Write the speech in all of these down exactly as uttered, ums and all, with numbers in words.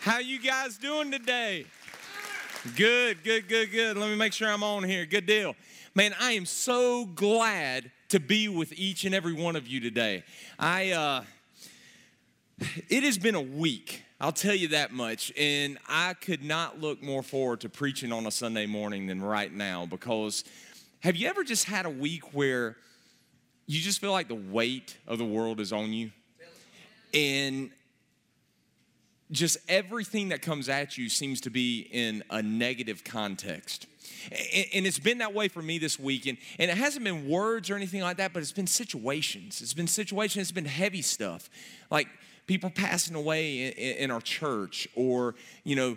How you guys doing today? Good, good, good, good. Let me make sure I'm on here. Good deal. Man, I am so glad to be with each and every one of you today. I, uh, it has been a week, I'll tell you that much, and I could not look more forward to preaching on a Sunday morning than right now, because have you ever just had a week where you just feel like the weight of the world is on you? And just everything that comes at you seems to be in a negative context. And it's been that way for me this week. And, and it hasn't been words or anything like that, but it's been situations. It's been situations, it's been heavy stuff. Like people passing away in, in our church, or, you know,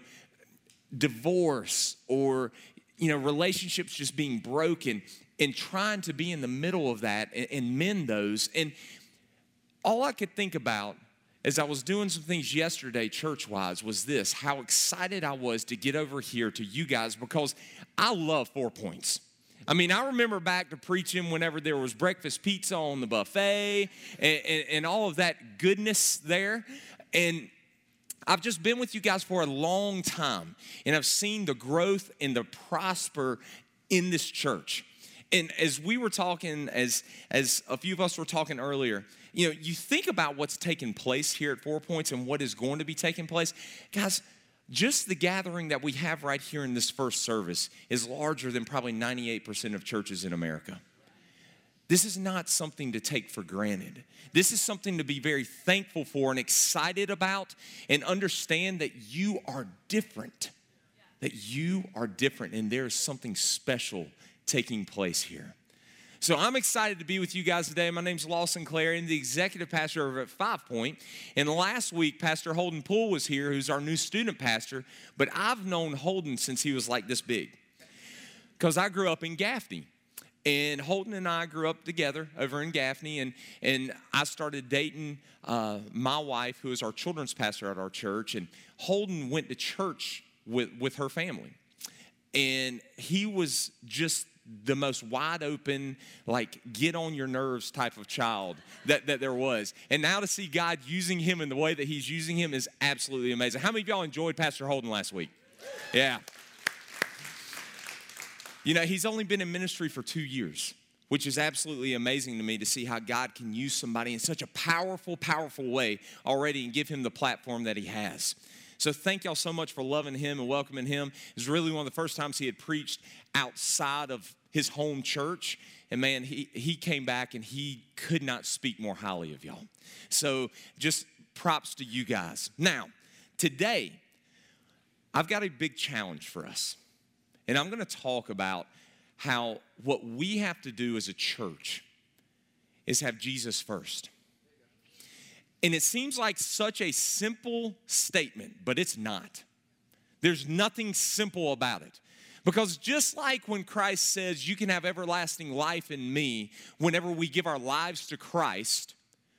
divorce, or, you know, relationships just being broken, and trying to be in the middle of that and, and mend those. And all I could think about as I was doing some things yesterday church-wise was this: how excited I was to get over here to you guys, because I love Four Points. I mean, I remember back to preaching whenever there was breakfast pizza on the buffet and, and, and all of that goodness there. And I've just been with you guys for a long time, and I've seen the growth and the prosper in this church. And as we were talking, as, as a few of us were talking earlier, you know, you think about what's taking place here at Four Points and what is going to be taking place. Guys, just the gathering that we have right here in this first service is larger than probably ninety-eight percent of churches in America. This is not something to take for granted. This is something to be very thankful for and excited about, and understand that you are different. That you are different, and there is something special taking place here. So I'm excited to be with you guys today. My name's Lawson Clare. I'm the executive pastor over at Five Point. And last week, Pastor Holden Poole was here, who's our new student pastor. But I've known Holden since he was like this big, because I grew up in Gaffney. And Holden and I grew up together over in Gaffney. And, and I started dating uh, my wife, who is our children's pastor at our church. And Holden went to church with, with her family. And he was just the most wide open, like get on your nerves type of child that, that there was. And now to see God using him in the way that he's using him is absolutely amazing. How many of y'all enjoyed Pastor Holden last week? Yeah. You know, he's only been in ministry for two years, which is absolutely amazing to me to see how God can use somebody in such a powerful, powerful way already and give him the platform that he has. So thank y'all so much for loving him and welcoming him. It was really one of the first times he had preached outside of his home church. And man, he, he came back and he could not speak more highly of y'all. So just props to you guys. Now, today, I've got a big challenge for us. And I'm going to talk about how what we have to do as a church is have Jesus first. And it seems like such a simple statement, but it's not. There's nothing simple about it. Because just like when Christ says you can have everlasting life in me whenever we give our lives to Christ,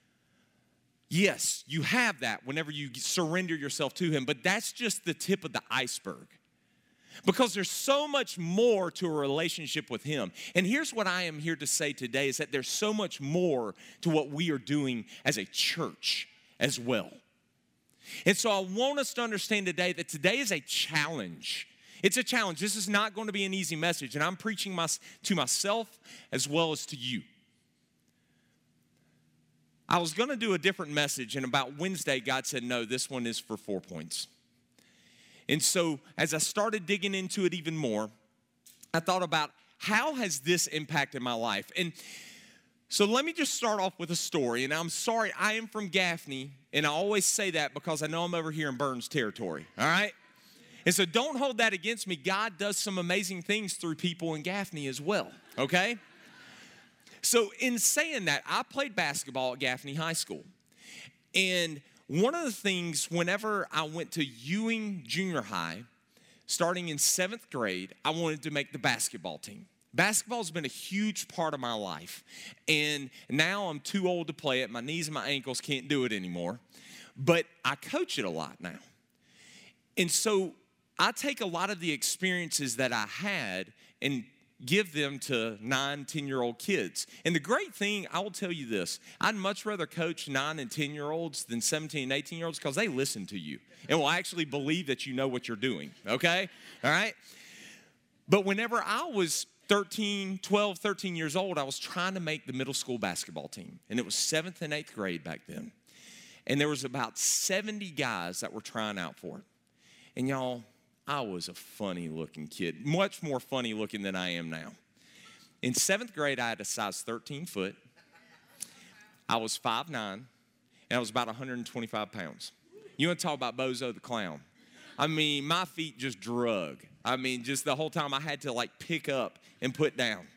yes, you have that whenever you surrender yourself to him, but that's just the tip of the iceberg. Because there's so much more to a relationship with him. And here's what I am here to say today is that there's so much more to what we are doing as a church as well. And so I want us to understand today that today is a challenge. It's a challenge. This is not going to be an easy message. And I'm preaching my, to myself as well as to you. I was going to do a different message, and about Wednesday, God said, no, this one is for Four Points. And so as I started digging into it even more, I thought about how has this impacted my life? And so let me just start off with a story. And I'm sorry, I am from Gaffney, and I always say that because I know I'm over here in Burns territory, all right? And so don't hold that against me. God does some amazing things through people in Gaffney as well, okay? So in saying that, I played basketball at Gaffney High School. And one of the things, whenever I went to Ewing Junior High, starting in seventh grade, I wanted to make the basketball team. Basketball has been a huge part of my life. And now I'm too old to play it. My knees and my ankles can't do it anymore. But I coach it a lot now. And so I take a lot of the experiences that I had and give them to nine, ten-year-old kids. And the great thing, I will tell you this, I'd much rather coach nine and ten-year-olds than seventeen and eighteen-year-olds because they listen to you and will actually believe that you know what you're doing, okay? All right? But whenever I was thirteen, twelve, thirteen years old, I was trying to make the middle school basketball team. And it was seventh and eighth grade back then. And there was about seventy guys that were trying out for it. And y'all, I was a funny-looking kid, much more funny-looking than I am now. In seventh grade, I had a size thirteen foot. I was five nine, and I was about one hundred twenty-five pounds. You want to talk about Bozo the Clown? I mean, my feet just drug. I mean, just the whole time I had to, like, pick up and put down.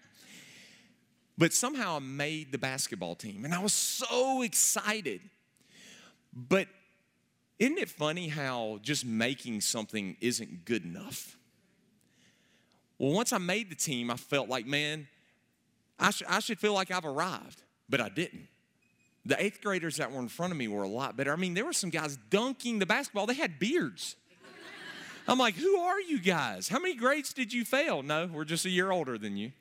But somehow I made the basketball team, and I was so excited. But isn't it funny how just making something isn't good enough? Well, once I made the team, I felt like, man, I, sh- I should feel like I've arrived, but I didn't. The eighth graders that were in front of me were a lot better. I mean, there were some guys dunking the basketball. They had beards. I'm like, who are you guys? How many grades did you fail? No, we're just a year older than you.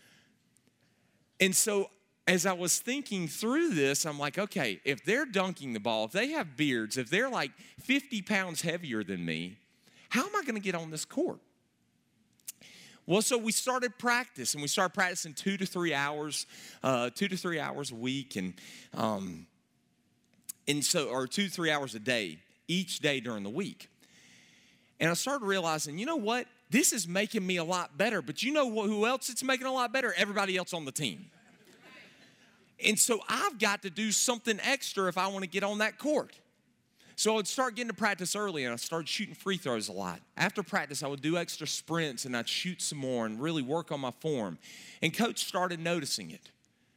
And so as I was thinking through this, I'm like, okay, if they're dunking the ball, if they have beards, if they're like fifty pounds heavier than me, how am I going to get on this court? Well, so we started practice, and we started practicing two to three hours, uh, two to three hours a week, and um, and so or two to three hours a day, each day during the week. And I started realizing, you know what? This is making me a lot better. But you know who else it's making a lot better? Everybody else on the team. And so I've got to do something extra if I want to get on that court. So I would start getting to practice early, and I started shooting free throws a lot. After practice, I would do extra sprints, and I'd shoot some more and really work on my form. And Coach started noticing it.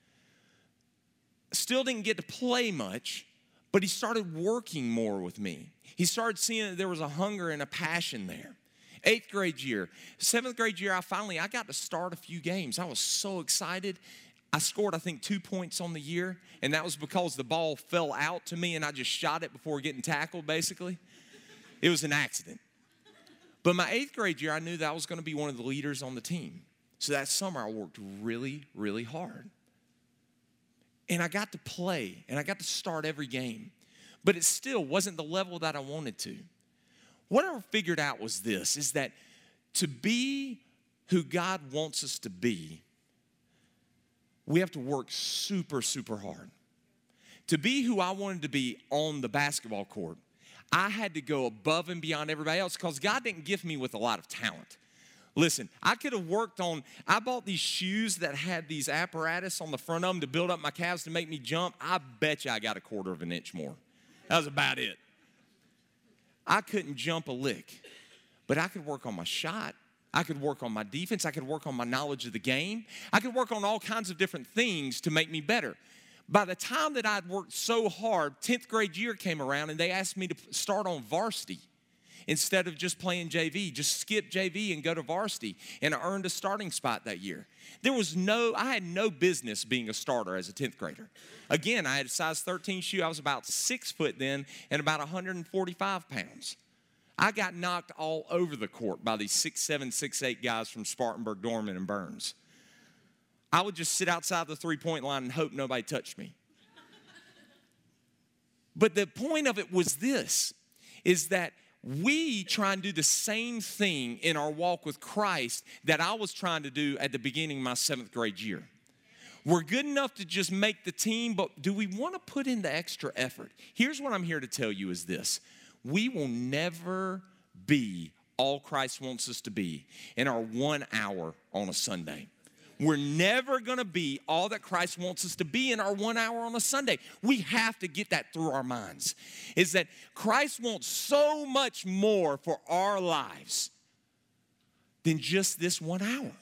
Still didn't get to play much, but he started working more with me. He started seeing that there was a hunger and a passion there. Eighth grade year, seventh grade year, I finally, I got to start a few games. I was so excited. I scored, I think, two points on the year, and that was because the ball fell out to me, and I just shot it before getting tackled, basically. It was an accident. But my eighth grade year, I knew that I was going to be one of the leaders on the team. So that summer, I worked really, really hard. And I got to play, and I got to start every game. But it still wasn't the level that I wanted to. What I figured out was this, is that to be who God wants us to be, we have to work super, super hard. To be who I wanted to be on the basketball court, I had to go above and beyond everybody else because God didn't gift me with a lot of talent. Listen, I could have worked on, I bought these shoes that had these apparatus on the front of them to build up my calves to make me jump. I bet you I got a quarter of an inch more. That was about it. I couldn't jump a lick, but I could work on my shot. I could work on my defense. I could work on my knowledge of the game. I could work on all kinds of different things to make me better. By the time that I'd worked so hard, tenth grade year came around, and they asked me to start on varsity instead of just playing J V. Just skip J V and go to varsity, and I earned a starting spot that year. There was no, I had no business being a starter as a tenth grader. Again, I had a size thirteen shoe. I was about six foot then and about one hundred forty-five pounds. I got knocked all over the court by these six seven, six eight guys from Spartanburg, Dorman, and Burns. I would just sit outside the three-point line and hope nobody touched me. But the point of it was this, is that we try and do the same thing in our walk with Christ that I was trying to do at the beginning of my seventh grade year. We're good enough to just make the team, but do we want to put in the extra effort? Here's what I'm here to tell you is this. We will never be all Christ wants us to be in our one hour on a Sunday. We're never going to be all that Christ wants us to be in our one hour on a Sunday. We have to get that through our minds. Is that Christ wants so much more for our lives than just this one hour.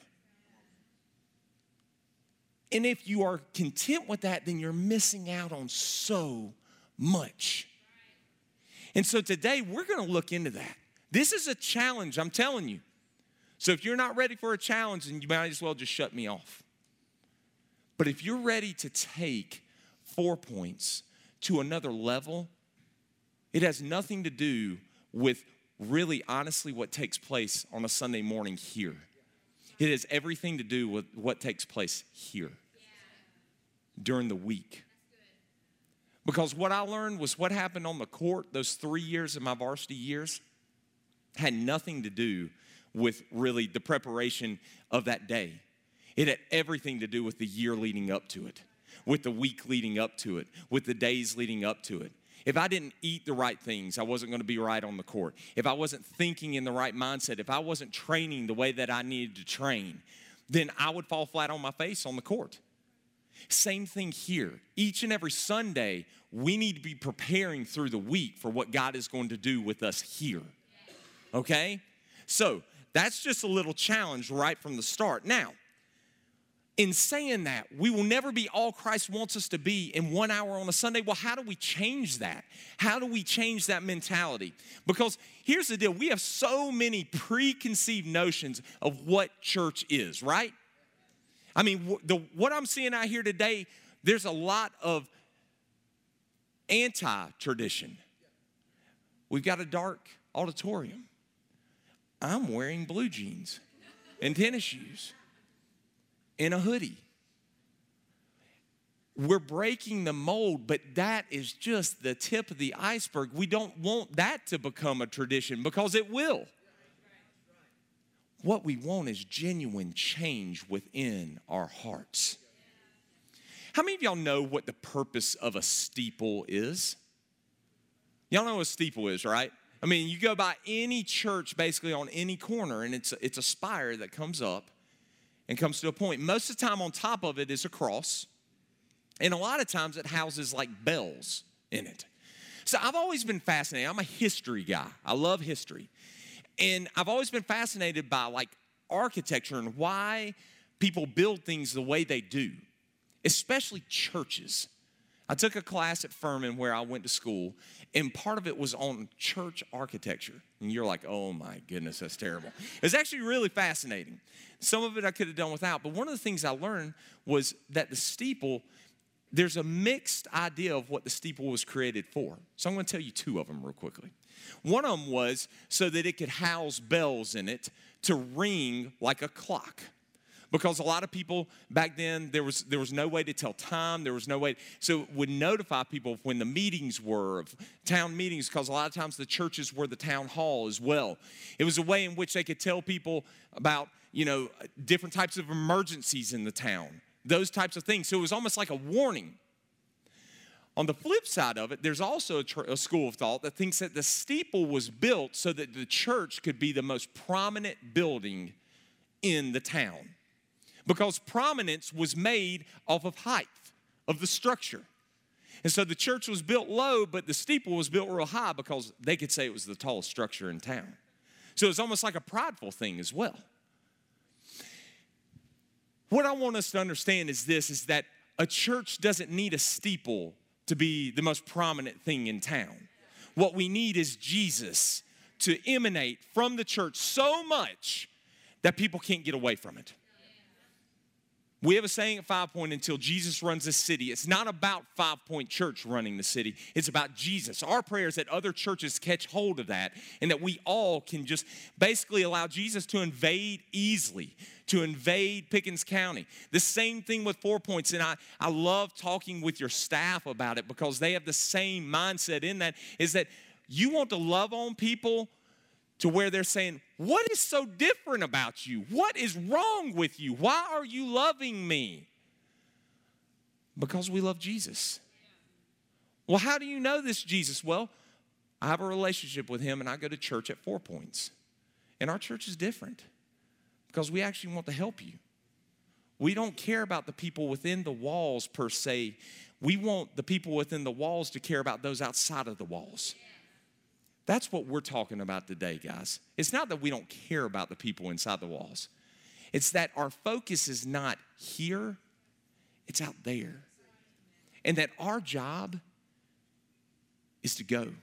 And if you are content with that, then you're missing out on so much. And so today we're going to look into that. This is a challenge, I'm telling you. So if you're not ready for a challenge, then you might as well just shut me off. But if you're ready to take four points to another level, it has nothing to do with really honestly what takes place on a Sunday morning here. It has everything to do with what takes place here during the week. Because what I learned was what happened on the court those three years of my varsity years had nothing to do with really the preparation of that day. It had everything to do with the year leading up to it, with the week leading up to it, with the days leading up to it. If I didn't eat the right things, I wasn't going to be right on the court. If I wasn't thinking in the right mindset, if I wasn't training the way that I needed to train, then I would fall flat on my face on the court. Same thing here. Each and every Sunday, we need to be preparing through the week for what God is going to do with us here. Okay? So, that's just a little challenge right from the start. Now, in saying that, we will never be all Christ wants us to be in one hour on a Sunday. Well, how do we change that? How do we change that mentality? Because here's the deal. We have so many preconceived notions of what church is, right? I mean, the, what I'm seeing out here today, there's a lot of anti-tradition. We've got a dark auditorium. I'm wearing blue jeans and tennis shoes and a hoodie. We're breaking the mold, but that is just the tip of the iceberg. We don't want that to become a tradition because it will. What we want is genuine change within our hearts. How many of y'all know what the purpose of a steeple is? Y'all know what a steeple is, right? I mean, you go by any church basically on any corner, and it's, it's a spire that comes up and comes to a point. Most of the time on top of it is a cross, and a lot of times it houses like bells in it. So I've always been fascinated. I'm a history guy. I love history. And I've always been fascinated by like architecture and why people build things the way they do, especially churches. I took a class at Furman where I went to school, and part of it was on church architecture. And you're like, oh my goodness, that's terrible. It's actually really fascinating. Some of it I could have done without, but one of the things I learned was that the steeple, there's a mixed idea of what the steeple was created for. So I'm going to tell you two of them real quickly. One of them was so that it could house bells in it to ring like a clock. Because a lot of people back then, there was there was no way to tell time. There was no way. So it would notify people when the meetings were, of town meetings, because a lot of times the churches were the town hall as well. It was a way in which they could tell people about, you know, different types of emergencies in the town, those types of things. So it was almost like a warning. On the flip side of it, there's also a, tr- a school of thought that thinks that the steeple was built so that the church could be the most prominent building in the town. Because prominence was made off of height of the structure. And so the church was built low, but the steeple was built real high because they could say it was the tallest structure in town. So it's almost like a prideful thing as well. What I want us to understand is this, is that a church doesn't need a steeple to be the most prominent thing in town. What we need is Jesus to emanate from the church so much that people can't get away from it. We have a saying at Five Point, until Jesus runs the city. It's not about Five Point Church running the city. It's about Jesus. Our prayer is that other churches catch hold of that and that we all can just basically allow Jesus to invade easily, to invade Pickens County. The same thing with Four Points, and I, I love talking with your staff about it because they have the same mindset in that, is that you want to love on people to where they're saying, what is so different about you? What is wrong with you? Why are you loving me? Because we love Jesus. Well, how do you know this Jesus? Well, I have a relationship with him and I go to church at Four Points. And our church is different because we actually want to help you. We don't care about the people within the walls per se. We want the people within the walls to care about those outside of the walls. That's what we're talking about today, guys. It's not that we don't care about the people inside the walls. It's that our focus is not here, it's out there. And that our job is to go.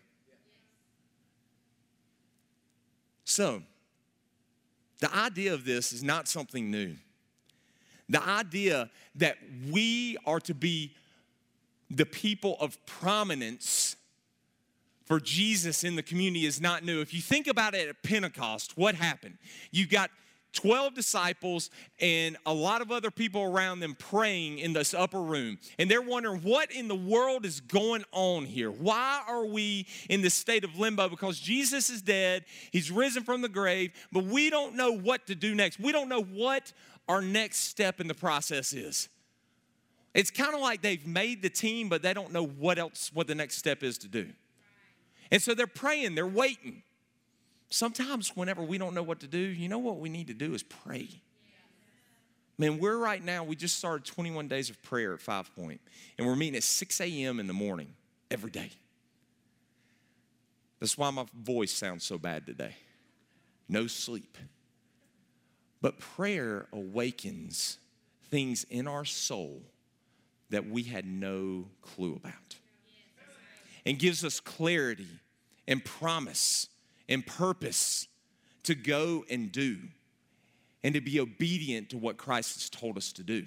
So, the idea of this is not something new. The idea that we are to be the people of prominence for Jesus in the community is not new. If you think about it at Pentecost, what happened? You got twelve disciples and a lot of other people around them praying in this upper room. And they're wondering, what in the world is going on here? Why are we in this state of limbo? Because Jesus is dead. He's risen from the grave, but we don't know what to do next. We don't know what our next step in the process is. It's kind of like they've made the team, but they don't know what else, what the next step is to do. And so they're praying, they're waiting. Sometimes whenever we don't know what to do, you know what we need to do is pray. Man, we're right now, we just started twenty-one days of prayer at Five Point, and we're meeting at six a.m. in the morning every day. That's why my voice sounds so bad today. No sleep. But prayer awakens things in our soul that we had no clue about, and gives us clarity and promise and purpose to go and do and to be obedient to what Christ has told us to do.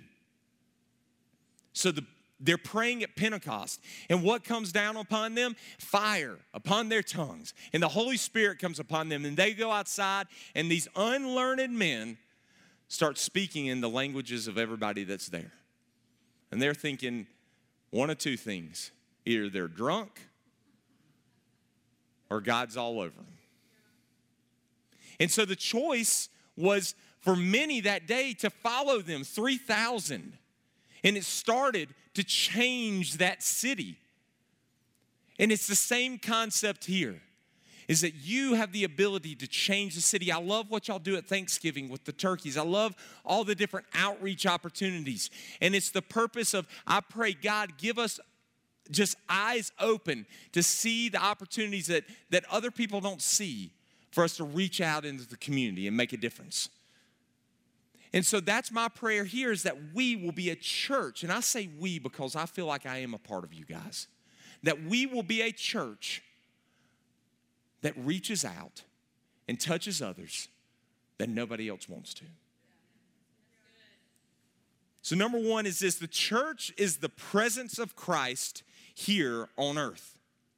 So the, they're praying at Pentecost, and what comes down upon them? Fire upon their tongues, and the Holy Spirit comes upon them, and they go outside, and these unlearned men start speaking in the languages of everybody that's there. And they're thinking one of two things: either they're drunk or God's all over them. And so the choice was for many that day to follow them, three thousand. And it started to change that city. And it's the same concept here, is that you have the ability to change the city. I love what y'all do at Thanksgiving with the turkeys. I love all the different outreach opportunities. And it's the purpose of, I pray, God, give us just eyes open to see the opportunities that, that other people don't see, for us to reach out into the community and make a difference. And so that's my prayer here, is that we will be a church. And I say we because I feel like I am a part of you guys. That we will be a church that reaches out and touches others that nobody else wants to. So number one is this: the church is the presence of Christ here on earth.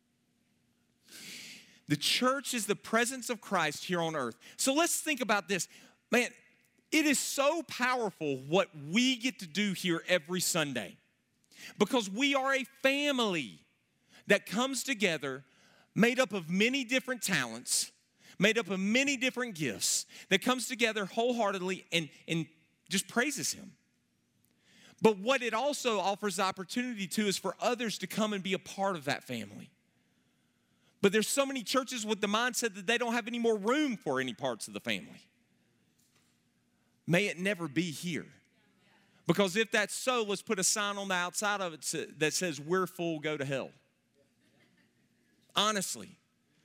The church is the presence of Christ here on earth. So let's think about this. Man, it is so powerful what we get to do here every Sunday, because we are a family that comes together, made up of many different talents, made up of many different gifts, that comes together wholeheartedly and, and just praises Him. But what it also offers the opportunity to is for others to come and be a part of that family. But there's so many churches with the mindset that they don't have any more room for any parts of the family. May it never be here. Because if that's so, let's put a sign on the outside of it that says, "We're full, go to hell." Honestly,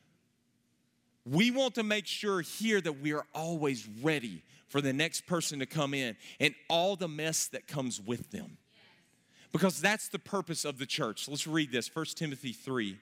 we want to make sure here that we are always ready for the next person to come in and all the mess that comes with them. Because that's the purpose of the church. Let's read this, First Timothy three.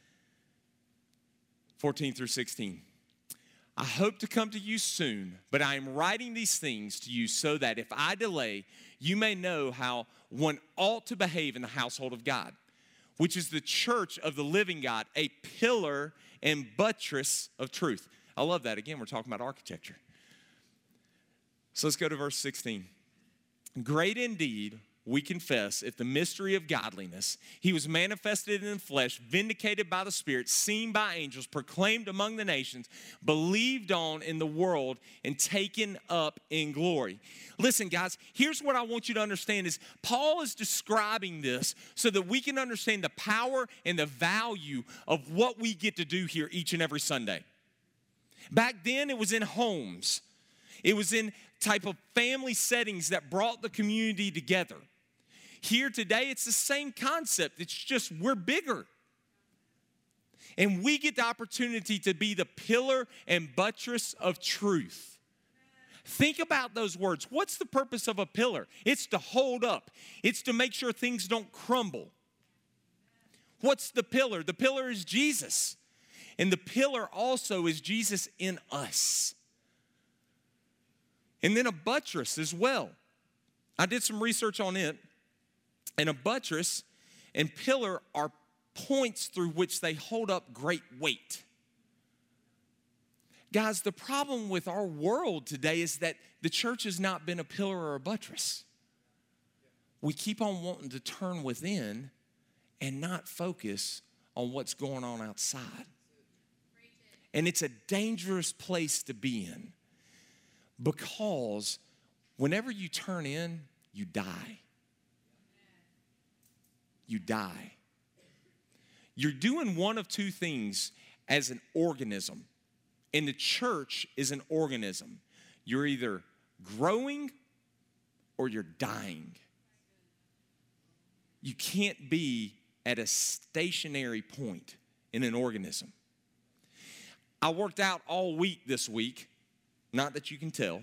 fourteen through sixteen. I hope to come to you soon, but I am writing these things to you so that if I delay, you may know how one ought to behave in the household of God, which is the church of the living God, a pillar and buttress of truth. I love that. Again, we're talking about architecture. So let's go to verse sixteen. Great indeed, we confess, if the mystery of godliness, He was manifested in the flesh, vindicated by the Spirit, seen by angels, proclaimed among the nations, believed on in the world, and taken up in glory. Listen, guys, here's what I want you to understand is Paul is describing this so that we can understand the power and the value of what we get to do here each and every Sunday. Back then, it was in homes. It was in type of family settings that brought the community together. Here today, it's the same concept. It's just we're bigger. And we get the opportunity to be the pillar and buttress of truth. Think about those words. What's the purpose of a pillar? It's to hold up. It's to make sure things don't crumble. What's the pillar? The pillar is Jesus. And the pillar also is Jesus in us. And then a buttress as well. I did some research on it. And a buttress and pillar are points through which they hold up great weight. Guys, the problem with our world today is that the church has not been a pillar or a buttress. We keep on wanting to turn within and not focus on what's going on outside. And it's a dangerous place to be in, because whenever you turn in, you die. You die. You're doing one of two things as an organism. And the church is an organism. You're either growing or you're dying. You can't be at a stationary point in an organism. I worked out all week this week, not that you can tell,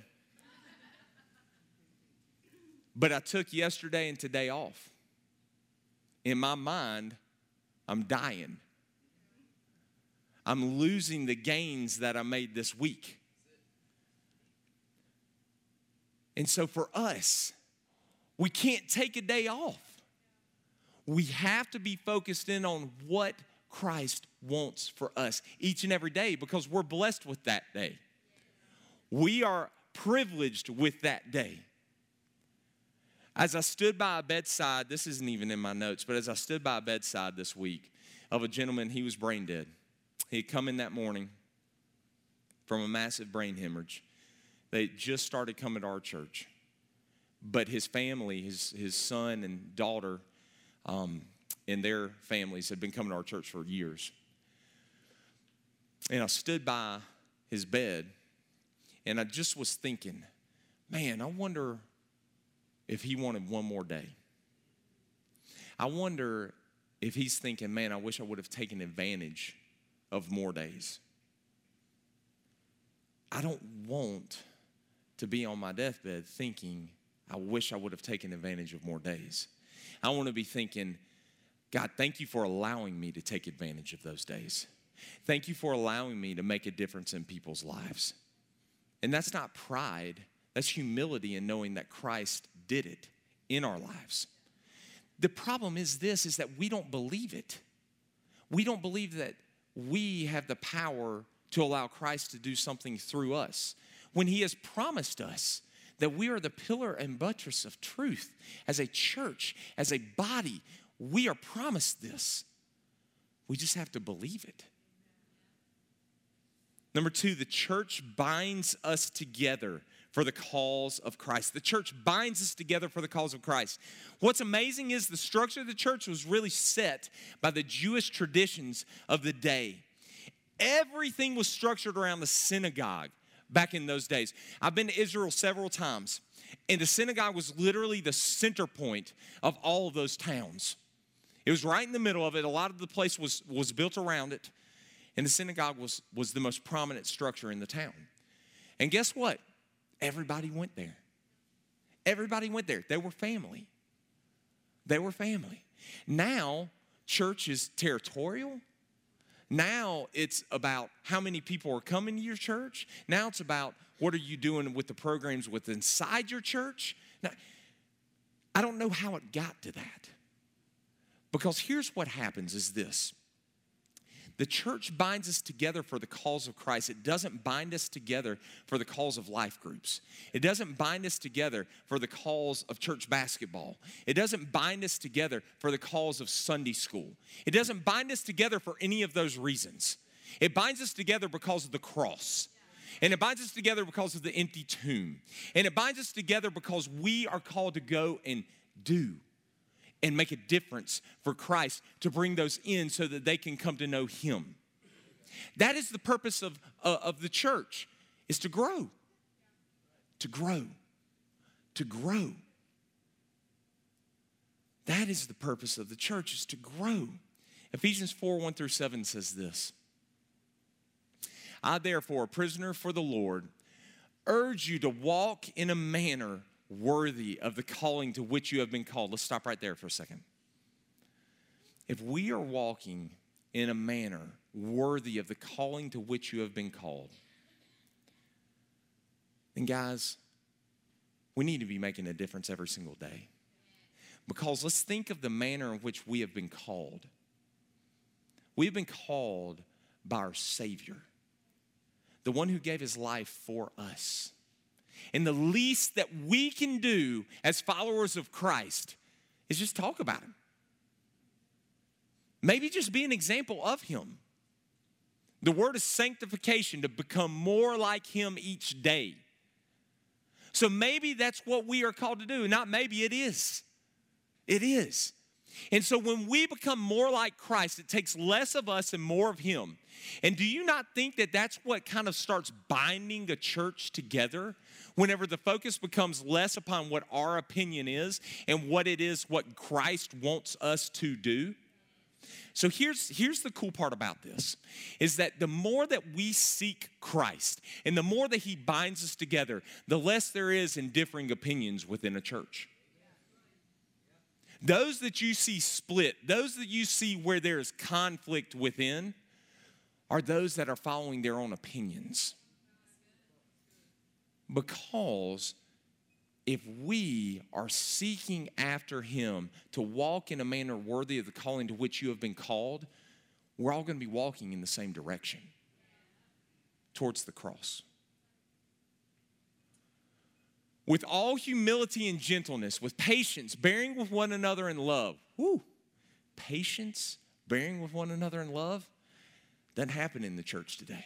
but I took yesterday and today off. In my mind, I'm dying. I'm losing the gains that I made this week. And so for us, we can't take a day off. We have to be focused in on what Christ wants for us each and every day, because we're blessed with that day. We are privileged with that day. As I stood by a bedside, this isn't even in my notes, but as I stood by a bedside this week of a gentleman, he was brain dead. He had come in that morning from a massive brain hemorrhage. They just started coming to our church. But his family, his, his son and daughter, um, and their families had been coming to our church for years. And I stood by his bed, and I just was thinking, man, I wonder if he wanted one more day. I wonder if he's thinking, man, I wish I would have taken advantage of more days. I don't want to be on my deathbed thinking, I wish I would have taken advantage of more days. I want to be thinking, God, thank you for allowing me to take advantage of those days. Thank you for allowing me to make a difference in people's lives. And that's not pride. That's humility in knowing that Christ did it in our lives. The problem is this, is that we don't believe it. We don't believe that we have the power to allow Christ to do something through us, when he has promised us that we are the pillar and buttress of truth. As a church, as a body, we are promised this. We just have to believe it. Number two, the church binds us together for the cause of Christ. The church binds us together for the cause of Christ. What's amazing is the structure of the church was really set by the Jewish traditions of the day. Everything was structured around the synagogue back in those days. I've been to Israel several times, and the synagogue was literally the center point of all of those towns. It was right in the middle of it. A lot of the place was, was built around it, and the synagogue was, was the most prominent structure in the town. And guess what? Everybody went there. Everybody went there. They were family. They were family. Now, church is territorial. Now it's about how many people are coming to your church. Now it's about what are you doing with the programs with inside your church. Now, I don't know how it got to that. Because here's what happens is this. The church binds us together for the cause of Christ. It doesn't bind us together for the cause of life groups. It doesn't bind us together for the cause of church basketball. It doesn't bind us together for the cause of Sunday school. It doesn't bind us together for any of those reasons. It binds us together because of the cross. And it binds us together because of the empty tomb. And it binds us together because we are called to go and do and make a difference for Christ, to bring those in so that they can come to know him. That is the purpose of, uh, of the church, is to grow. To grow. To grow. That is the purpose of the church, is to grow. Ephesians four, one through seven says this. I therefore, a prisoner for the Lord, urge you to walk in a manner worthy of the calling to which you have been called. Let's stop right there for a second. If we are walking in a manner worthy of the calling to which you have been called, then guys, we need to be making a difference every single day. Because let's think of the manner in which we have been called. We've been called by our Savior. the one who gave his life for us. And the least that we can do as followers of Christ is just talk about him. Maybe just be an example of him. The word is sanctification, to become more like him each day. So maybe that's what we are called to do. Not maybe, it is. It is. And so when we become more like Christ, it takes less of us and more of him. And do you not think that that's what kind of starts binding a church together? Whenever the focus becomes less upon what our opinion is and what it is what Christ wants us to do. So here's, here's the cool part about this, is that the more that we seek Christ and the more that he binds us together, the less there is in differing opinions within a church. Those that you see split, those that you see where there is conflict within, are those that are following their own opinions. Because if we are seeking after him to walk in a manner worthy of the calling to which you have been called, we're all going to be walking in the same direction, towards the cross. With all humility and gentleness, with patience, bearing with one another in love. Woo! Patience, bearing with one another in love, doesn't happen in the church today.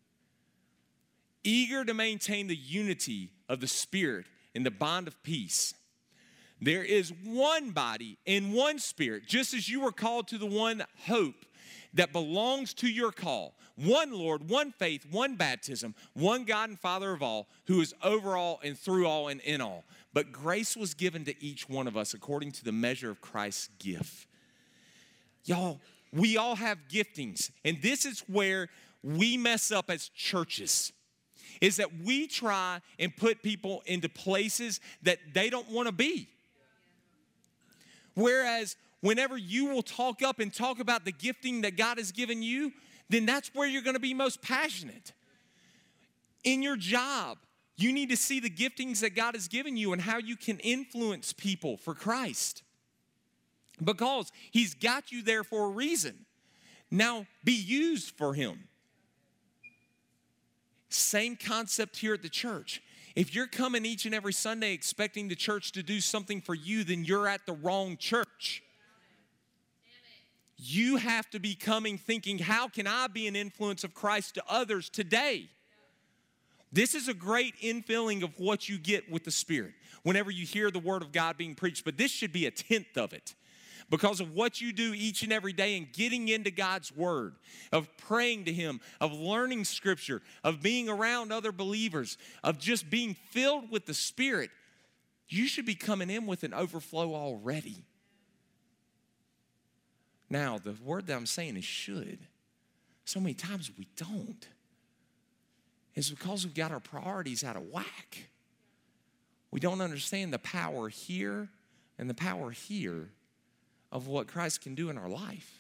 Eager to maintain the unity of the Spirit in the bond of peace. There is one body and one Spirit, just as you were called to the one hope that belongs to your call. One Lord, one faith, one baptism, one God and Father of all, who is over all and through all and in all. But grace was given to each one of us according to the measure of Christ's gift. Y'all, we all have giftings, and this is where we mess up as churches. Is that we try and put people into places that they don't want to be. Whereas whenever you will talk up and talk about the gifting that God has given you, then that's where you're going to be most passionate. In your job, you need to see the giftings that God has given you and how you can influence people for Christ. Because he's got you there for a reason. Now, be used for him. Same concept here at the church. If you're coming each and every Sunday expecting the church to do something for you, then you're at the wrong church. You have to be coming thinking, how can I be an influence of Christ to others today? This is a great infilling of what you get with the Spirit whenever you hear the word of God being preached, but this should be a tenth of it. Because of what you do each and every day and getting into God's word, of praying to him, of learning scripture, of being around other believers, of just being filled with the Spirit, you should be coming in with an overflow already. Now, the word that I'm saying is should. So many times we don't. It's because we've got our priorities out of whack. We don't understand the power here and the power here of what Christ can do in our life.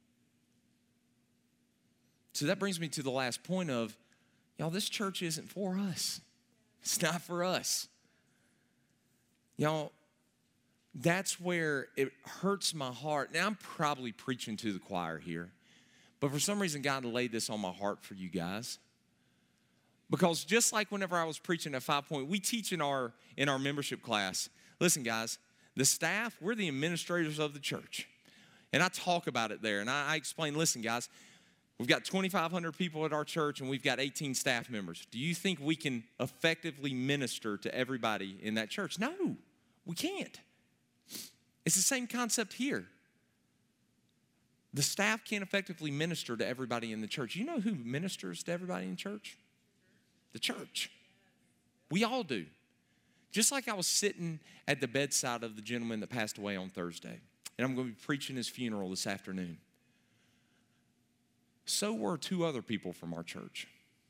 So that brings me to the last point of, y'all, this church isn't for us. It's not for us. Y'all, that's where it hurts my heart. Now, I'm probably preaching to the choir here, but for some reason, God laid this on my heart for you guys. Because just like whenever I was preaching at Five Point, we teach in our, in our membership class. Listen, guys. The staff, we're the administrators of the church. And I talk about it there. And I, I explain, listen, guys, we've got twenty-five hundred people at our church and we've got eighteen staff members. Do you think we can effectively minister to everybody in that church? No, we can't. It's the same concept here. The staff can't effectively minister to everybody in the church. You know who ministers to everybody in church? The church. We all do. Just like I was sitting at the bedside of the gentleman that passed away on Thursday, and I'm going to be preaching his funeral this afternoon. So were two other people from our church.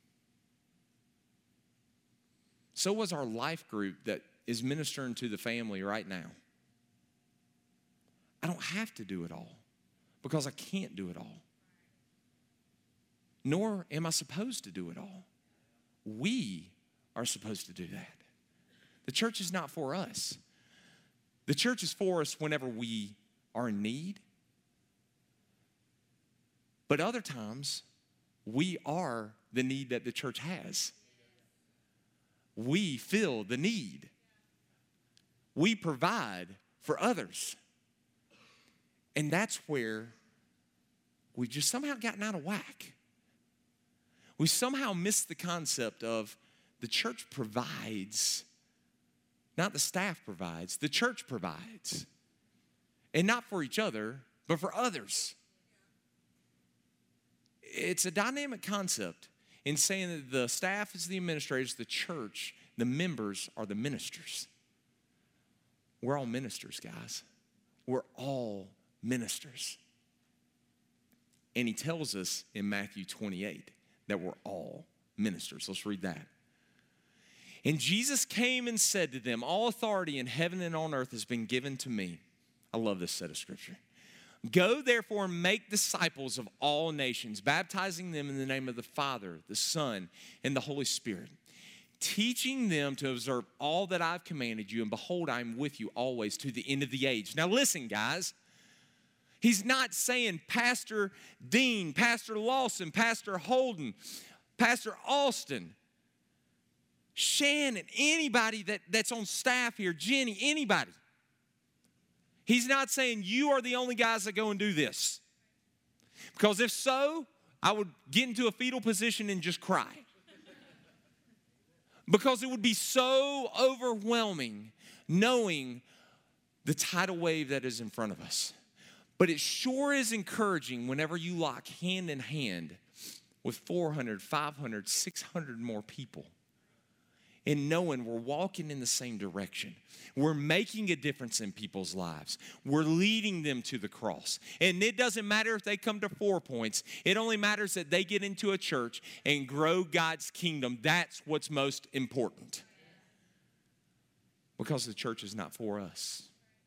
So was our life group that is ministering to the family right now. I don't have to do it all because I can't do it all. Nor am I supposed to do it all. We are supposed to do that. The church is not for us. The church is for us whenever we are in need. But other times, we are the need that the church has. We fill the need. We provide for others. And that's where we've just somehow gotten out of whack. We somehow missed the concept of the church provides, not the staff provides, the church provides. And not for each other, but for others. It's a dynamic concept in saying that the staff is the administrators, the church, the members are the ministers. We're all ministers, guys. We're all ministers. And he tells us in Matthew twenty-eight that we're all ministers. Let's read that. And Jesus came and said to them, all authority in heaven and on earth has been given to me. I love this set of scripture. Go therefore and make disciples of all nations, baptizing them in the name of the Father, the Son, and the Holy Spirit, teaching them to observe all that I've commanded you, and behold, I'm with you always to the end of the age. Now listen, guys. He's not saying Pastor Dean, Pastor Lawson, Pastor Holden, Pastor Austin, Shannon, anybody that, that's on staff here, Jenny, anybody. He's not saying you are the only guys that go and do this. Because if so, I would get into a fetal position and just cry. Because it would be so overwhelming knowing the tidal wave that is in front of us. But it sure is encouraging whenever you lock hand in hand with four hundred, five hundred, six hundred more people. And knowing we're walking in the same direction. We're making a difference in people's lives. We're leading them to the cross. And it doesn't matter if they come to Four Points. It only matters that they get into a church and grow God's kingdom. That's what's most important. Because the church is not for us.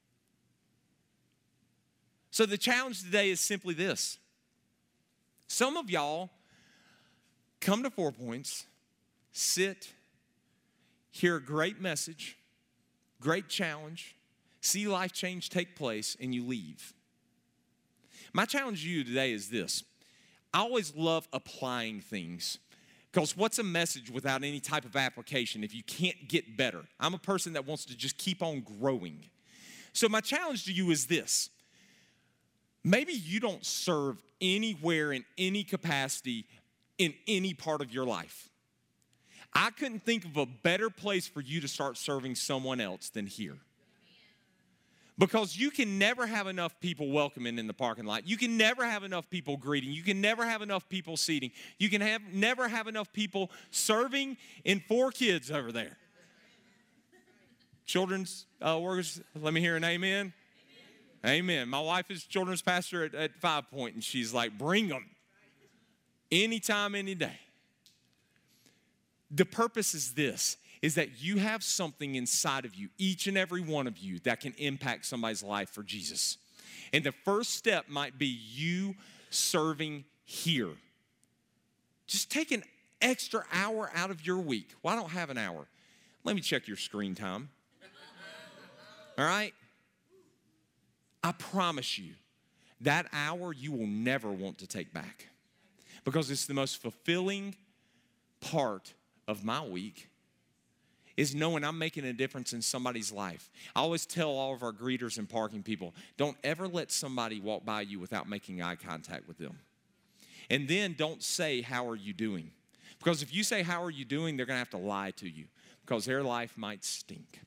So the challenge today is simply this. Some of y'all come to Four Points, sit, hear a great message, great challenge, see life change take place, and you leave. My challenge to you today is this. I always love applying things. Because what's a message without any type of application if you can't get better? I'm a person that wants to just keep on growing. So my challenge to you is this. Maybe you don't serve anywhere in any capacity in any part of your life. I couldn't think of a better place for you to start serving someone else than here. Because you can never have enough people welcoming in the parking lot. You can never have enough people greeting. You can never have enough people seating. You can have never have enough people serving in four kids over there. Children's uh, workers, let me hear an amen. Amen. Amen. My wife is children's pastor at, at Five Point, and she's like, bring them. Anytime, any day. The purpose is this, is that you have something inside of you, each and every one of you, that can impact somebody's life for Jesus. And the first step might be you serving here. Just take an extra hour out of your week. Well, I don't have an hour. Let me check your screen time. All right? I promise you, that hour you will never want to take back. Because it's the most fulfilling part of my week is knowing I'm making a difference in somebody's life. I always tell all of our greeters and parking people, don't ever let somebody walk by you without making eye contact with them. And then don't say, how are you doing? Because if you say, how are you doing, they're going to have to lie to you because their life might stink.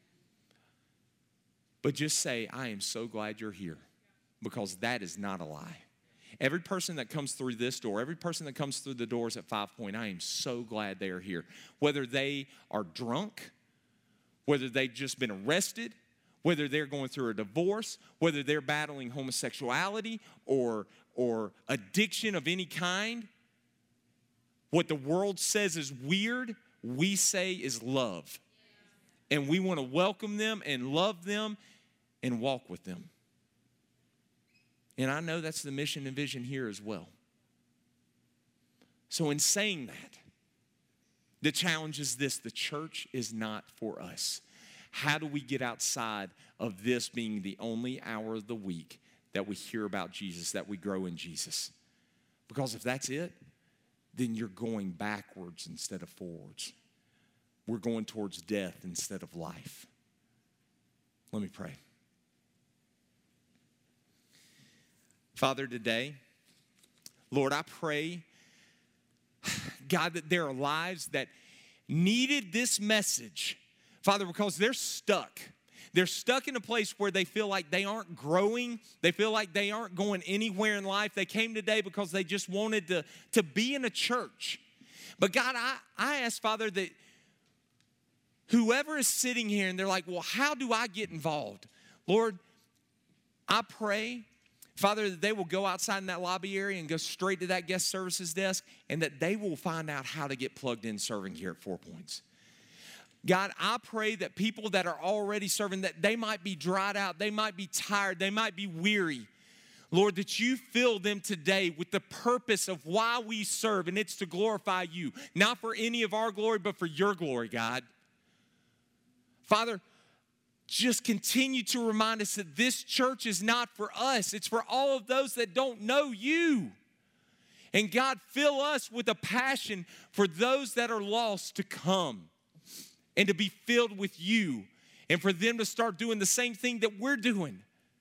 But just say, I am so glad you're here, because that is not a lie. Every person that comes through this door, every person that comes through the doors at Five Point, I am so glad they are here. Whether they are drunk, whether they've just been arrested, whether they're going through a divorce, whether they're battling homosexuality or, or addiction of any kind, what the world says is weird, we say is love. And we want to welcome them and love them and walk with them. And I know that's the mission and vision here as well. So in saying that, the challenge is this: the church is not for us. How do we get outside of this being the only hour of the week that we hear about Jesus, that we grow in Jesus? Because if that's it, then you're going backwards instead of forwards. We're going towards death instead of life. Let me pray. Father, today, Lord, I pray, God, that there are lives that needed this message, Father, because they're stuck. They're stuck in a place where they feel like they aren't growing. They feel like they aren't going anywhere in life. They came today because they just wanted to, to be in a church. But God, I, I ask, Father, that whoever is sitting here and they're like, well, how do I get involved? Lord, I pray, Father, that they will go outside in that lobby area and go straight to that guest services desk, and that they will find out how to get plugged in serving here at Four Points. God, I pray that people that are already serving, that they might be dried out, they might be tired, they might be weary. Lord, that you fill them today with the purpose of why we serve, and it's to glorify you. Not for any of our glory, but for your glory, God. Father, just continue to remind us that this church is not for us. It's for all of those that don't know you. And God, fill us with a passion for those that are lost to come and to be filled with you, and for them to start doing the same thing that we're doing.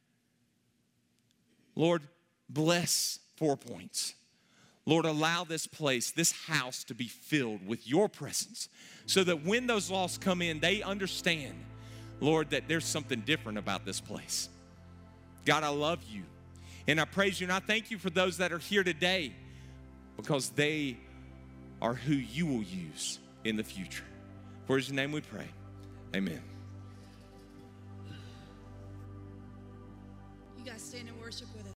Lord, bless Four Points. Lord, allow this place, this house, to be filled with your presence, so that when those lost come in, they understand, Lord, that there's something different about this place. God, I love you, and I praise you, and I thank you for those that are here today, because they are who you will use in the future. For his name we pray. Amen. You guys stand and worship with us.